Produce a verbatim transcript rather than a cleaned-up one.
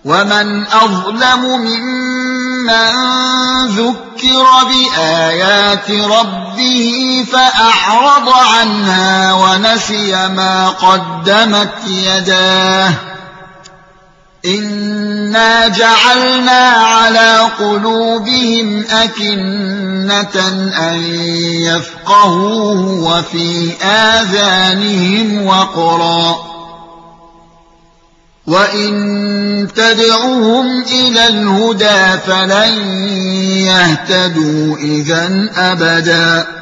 ومن أظلم ممن ذكر بآيات ربه فأعرض عنها ونسي ما قدمت يداه إنا جعلنا على قلوبهم أكنة أن يفقهوه وفي آذانهم وقرا وإن تدعوهم إلى الهدى فلن يهتدوا إذا أبدا